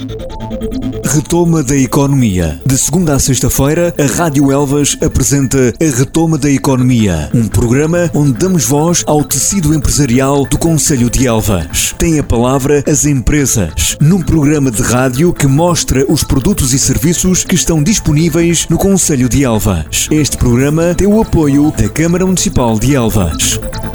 Retoma da Economia. De segunda a sexta-feira, a Rádio Elvas apresenta a Retoma da Economia, um programa onde damos voz ao tecido empresarial do concelho de Elvas. Tem a palavra as empresas, num programa de rádio que mostra os produtos e serviços que estão disponíveis no concelho de Elvas. Este programa tem o apoio da Câmara Municipal de Elvas.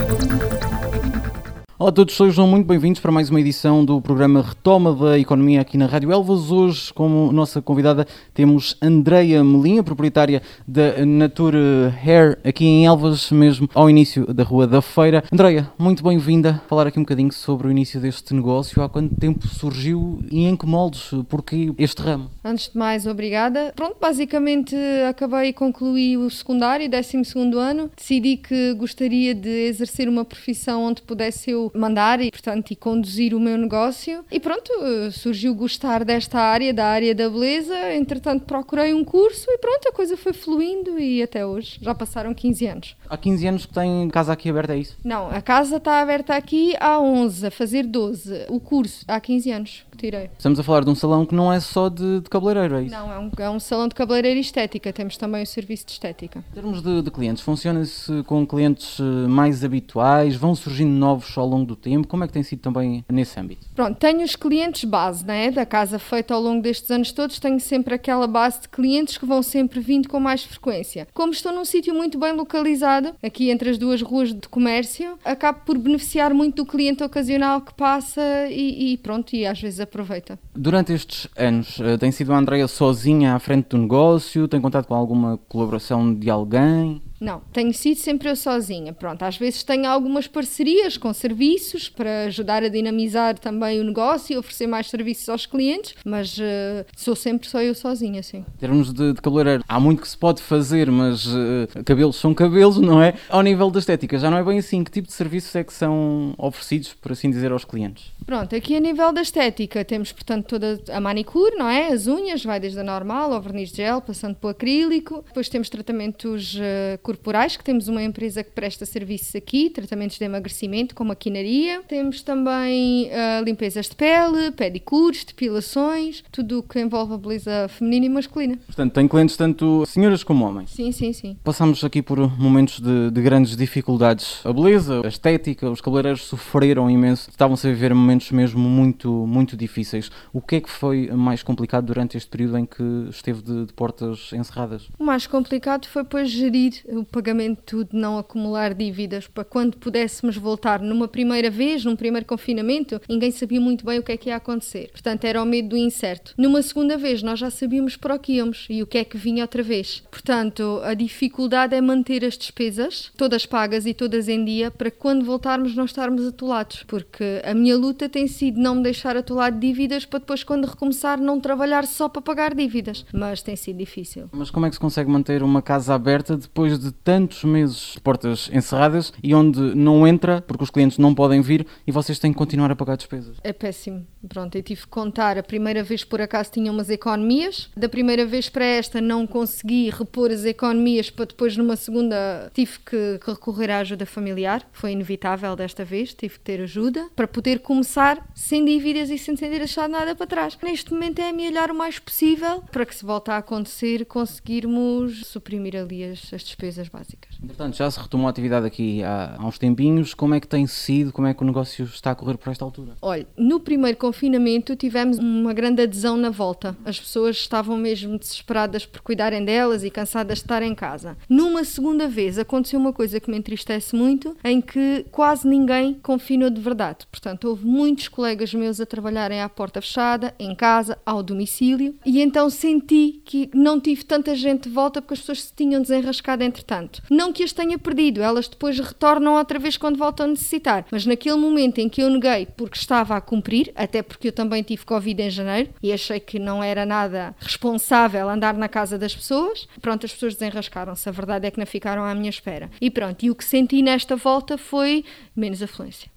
Olá a todos, sejam muito bem-vindos para mais uma edição do programa Retoma da Economia aqui na Rádio Elvas. Hoje, como nossa convidada, temos Andreia Melinha, proprietária da Nature Hair, aqui em Elvas, mesmo ao início da Rua da Feira. Andreia, muito bem-vinda. Falar aqui um bocadinho sobre o início deste negócio, há quanto tempo surgiu e em que moldes, porquê este ramo? Antes de mais, obrigada. Pronto, basicamente acabei e concluí o secundário, 12º ano. Decidi que gostaria de exercer uma profissão onde pudesse eu mandar e, portanto, e conduzir o meu negócio. E pronto, surgiu gostar desta área, da área da beleza. Entretanto, procurei um curso e pronto, a coisa foi fluindo e até hoje. Já passaram 15 anos. Há 15 anos que tem casa aqui aberta, é isso? Não, a casa está aberta aqui há 11, a fazer 12. O curso há 15 anos que tirei. Estamos a falar de um salão que não é só de cabeleireiro, é isso? Não, é um salão de cabeleireiro e estética. Temos também o serviço de estética. Em termos de clientes, funciona-se com clientes mais habituais? Vão surgindo novos ao longo do tempo? Como é que tem sido também nesse âmbito? Pronto, tenho os clientes base, né, da casa feita ao longo destes anos todos. Tenho sempre aquela base de clientes que vão sempre vindo com mais frequência. Como estou num sítio muito bem localizado, aqui entre as duas ruas de comércio, acabo por beneficiar muito do cliente ocasional que passa e pronto, e às vezes aproveita. Durante estes anos, tem sido a Andreia sozinha à frente do negócio? Tem contado com alguma colaboração de alguém? Não, tenho sido sempre eu sozinha. Pronto, às vezes tenho algumas parcerias com serviços para ajudar a dinamizar também o negócio e oferecer mais serviços aos clientes, mas sou sempre só eu sozinha, sim. Em termos de cabeleireiro, há muito que se pode fazer, mas cabelos são cabelos, não é? Ao nível da estética, já não é bem assim. Que tipo de serviços é que são oferecidos, por assim dizer, aos clientes? Pronto, aqui a nível da estética temos, portanto, toda a manicure, não é? As unhas, vai desde a normal ao verniz de gel, passando pelo acrílico. Depois temos tratamentos corporais, que temos uma empresa que presta serviços aqui, tratamentos de emagrecimento com maquinaria. Temos também limpezas de pele, pedicures, depilações, tudo o que envolve a beleza feminina e masculina. Portanto, tem clientes tanto senhoras como homens? Sim, sim, sim. Passamos aqui por momentos de grandes dificuldades. A beleza, a estética, os cabeleireiros sofreram imenso, estavam-se a viver momentos mesmo muito, muito difíceis. O que é que foi mais complicado durante este período em que esteve de portas encerradas? O mais complicado foi depois gerir o pagamento de não acumular dívidas para quando pudéssemos voltar numa primeira vez, num primeiro confinamento, ninguém sabia muito bem o que é que ia acontecer. Portanto, era o medo do incerto. Numa segunda vez, nós já sabíamos para o que íamos e o que é que vinha outra vez. Portanto, a dificuldade é manter as despesas, todas pagas e todas em dia, para que quando voltarmos não estarmos atolados. Porque a minha luta tem sido não me deixar atolado de dívidas para depois, quando recomeçar, não trabalhar só para pagar dívidas. Mas tem sido difícil. Mas como é que se consegue manter uma casa aberta depois de tantos meses de portas encerradas e onde não entra, porque os clientes não podem vir e vocês têm que continuar a pagar despesas? É péssimo. Pronto, eu tive que contar. A primeira vez, por acaso, tinha umas economias. Da primeira vez para esta, não consegui repor as economias para depois, numa segunda, tive que recorrer à ajuda familiar. Foi inevitável desta vez, tive que ter ajuda para poder começar sem dívidas e sem ter deixado nada para trás. Neste momento é amelhar o mais possível para que, se voltar a acontecer, conseguirmos suprimir ali as despesas básicas. Entretanto, já se retomou a atividade aqui há uns tempinhos. Como é que tem sido? Como é que o negócio está a correr por esta altura? Olha, no primeiro confinamento tivemos uma grande adesão na volta. As pessoas estavam mesmo desesperadas por cuidarem delas e cansadas de estar em casa. Numa segunda vez aconteceu uma coisa que me entristece muito, em que quase ninguém confinou de verdade. Portanto, houve muitos colegas meus a trabalharem à porta fechada, em casa, ao domicílio, e então senti que não tive tanta gente de volta porque as pessoas se tinham desenrascado entretanto. Não que as tenha perdido, elas depois retornam outra vez quando voltam a necessitar, mas naquele momento em que eu neguei porque estava a cumprir, até porque eu também tive Covid em janeiro e achei que não era nada responsável andar na casa das pessoas, pronto, as pessoas desenrascaram-se, a verdade é que não ficaram à minha espera. E pronto, e o que senti nesta volta foi menos afluência.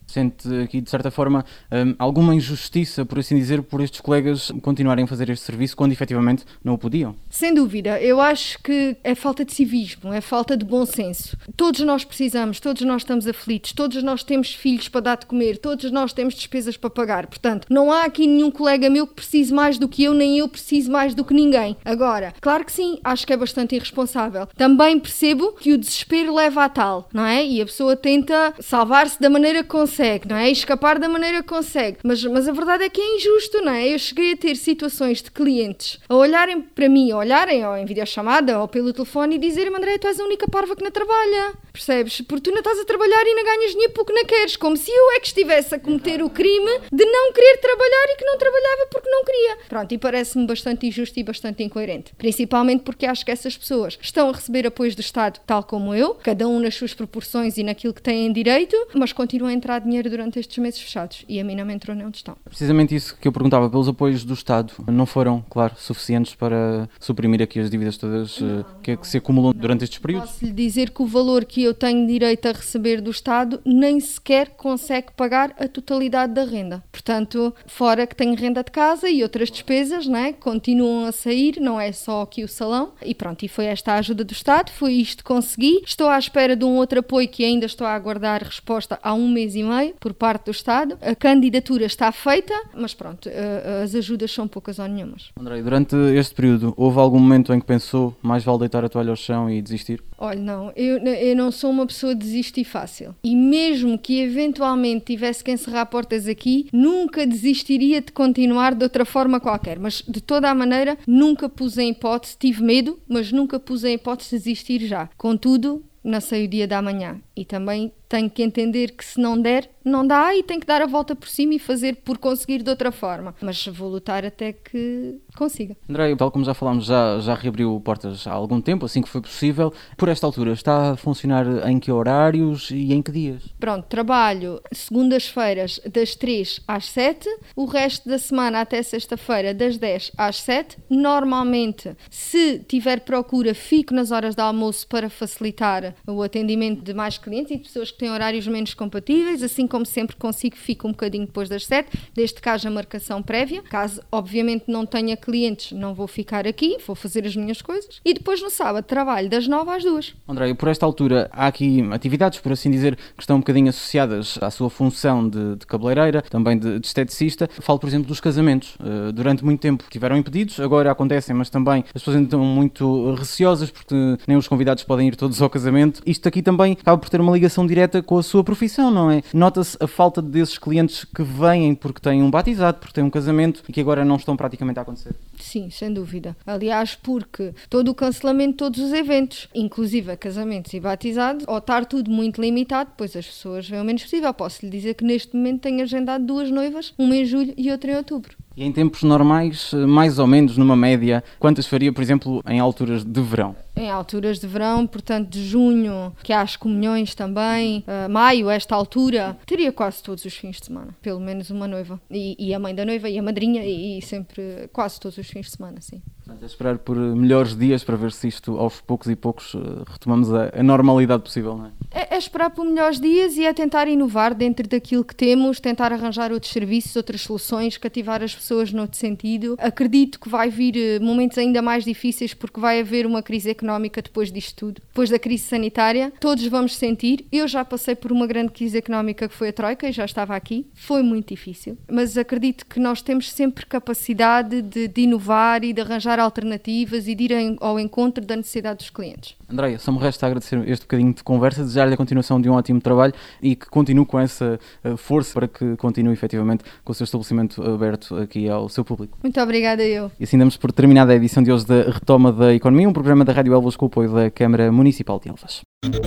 Sente aqui, de certa forma, alguma injustiça, por assim dizer, por estes colegas continuarem a fazer este serviço quando efetivamente não o podiam? Sem dúvida. Eu acho que é falta de civismo, é falta de bom senso. Todos nós precisamos, todos nós estamos aflitos, todos nós temos filhos para dar de comer, todos nós temos despesas para pagar. Portanto, não há aqui nenhum colega meu que precise mais do que eu, nem eu preciso mais do que ninguém. Agora, claro que sim, acho que é bastante irresponsável. Também percebo que o desespero leva a tal, não é? E a pessoa tenta salvar-se da maneira que consegue, não é? E escapar da maneira que consegue. Mas a verdade é que é injusto, não é? Eu cheguei a ter situações de clientes a olharem para mim, a olharem ou em videochamada ou pelo telefone e dizerem: André, tu és a única parva que não trabalha. Percebes? Porque tu não estás a trabalhar e não ganhas dinheiro porque não queres. Como se eu é que estivesse a cometer o crime de não querer trabalhar e que não trabalhava porque não queria. Pronto, e parece-me bastante injusto e bastante incoerente. Principalmente porque acho que essas pessoas estão a receber apoios do Estado, tal como eu, cada um nas suas proporções e naquilo que têm direito, mas continuam a entrar dinheiro durante estes meses fechados. E a mim não me entrou nem onde estão. Precisamente isso que eu perguntava, pelos apoios do Estado, não foram, claro, suficientes para suprimir aqui as dívidas todas que se acumulam durante estes períodos? Posso lhe dizer que o valor que eu tenho direito a receber do Estado nem sequer consegue pagar a totalidade da renda. Portanto, fora que tenho renda de casa e outras despesas, não é? Continuam a sair, não é só aqui o salão. E pronto, e foi esta a ajuda do Estado, foi isto que consegui. Estou à espera de um outro apoio que ainda estou a aguardar resposta há 1 mês e meio por parte do Estado. A candidatura está feita, mas pronto, as ajudas são poucas ou nenhumas. André, durante este período, houve algum momento em que pensou mais vale deitar a toalha ao chão e desistir? Olha, não, eu não sou uma pessoa de desistir fácil. E mesmo que eventualmente tivesse que encerrar portas aqui, nunca desistiria de continuar de outra forma qualquer. Mas de toda a maneira, nunca pus em hipótese, tive medo, mas nunca pus em hipótese de desistir já. Contudo, não sei o dia da manhã. E também tenho que entender que se não der, não dá e tenho que dar a volta por cima e fazer por conseguir de outra forma. Mas vou lutar até que consiga. André, tal como já falámos, já reabriu portas há algum tempo, assim que foi possível. Por esta altura, está a funcionar em que horários e em que dias? Pronto, trabalho segundas-feiras das 3 às 7, o resto da semana até sexta-feira das 10 às 7. Normalmente, se tiver procura, fico nas horas de almoço para facilitar o atendimento de mais clientes e de pessoas que têm horários menos compatíveis. Assim como sempre consigo, fico um bocadinho depois das 7, desde que haja marcação prévia. Caso, obviamente, não tenha clientes, não vou ficar aqui, vou fazer as minhas coisas. E depois, no sábado, trabalho das 9 às 2. André, por esta altura, há aqui atividades, por assim dizer, que estão um bocadinho associadas à sua função de cabeleireira, também de esteticista. Falo, por exemplo, dos casamentos. Durante muito tempo tiveram impedidos, agora acontecem, mas também as pessoas estão muito receosas porque nem os convidados podem ir todos ao casamento. Isto aqui também acaba por ter uma ligação direta com a sua profissão, não é? Nota-se a falta desses clientes que vêm porque têm um batizado, porque têm um casamento e que agora não estão praticamente a acontecer. Sim, sem dúvida. Aliás, porque todo o cancelamento de todos os eventos, inclusive casamentos e batizados, ao estar tudo muito limitado, pois as pessoas vêm o menos possível. Posso lhe dizer que neste momento tenho agendado 2 noivas, uma em julho e outra em outubro. E em tempos normais, mais ou menos, numa média, quantas faria, por exemplo, em alturas de verão? Em alturas de verão, portanto, de junho, que há as comunhões também, maio, esta altura, teria quase todos os fins de semana. Pelo menos uma noiva. E a mãe da noiva e a madrinha e sempre quase todos os fins de semana, sim. Portanto, é esperar por melhores dias para ver se isto, aos poucos e poucos, retomamos a normalidade possível, não é? É esperar por melhores dias e é tentar inovar dentro daquilo que temos, tentar arranjar outros serviços, outras soluções, cativar as pessoas noutro sentido. Acredito que vai vir momentos ainda mais difíceis porque vai haver uma crise económica depois disto tudo. Depois da crise sanitária, todos vamos sentir. Eu já passei por uma grande crise económica que foi a Troika e já estava aqui. Foi muito difícil. Mas acredito que nós temos sempre capacidade de inovar e de arranjar alternativas e de ir ao encontro da necessidade dos clientes. Andréia, só me resta agradecer este bocadinho de conversa, desejar-lhe a continuação de um ótimo trabalho e que continue com essa força para que continue efetivamente com o seu estabelecimento aberto aqui ao seu público. Muito obrigada eu. E assim damos por terminada a edição de hoje da Retoma da Economia, um programa da Rádio Elvas com o apoio da Câmara Municipal de Elvas.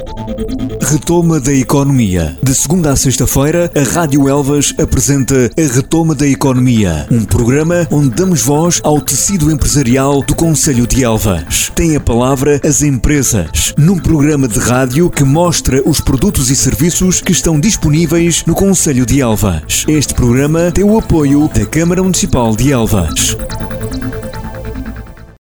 Retoma da Economia. De segunda a sexta-feira, a Rádio Elvas apresenta a Retoma da Economia, um programa onde damos voz ao tecido empresarial do Concelho de Elvas. Tem a palavra as empresas, num programa de rádio que mostra os produtos e serviços que estão disponíveis no Concelho de Elvas. Este programa tem o apoio da Câmara Municipal de Elvas.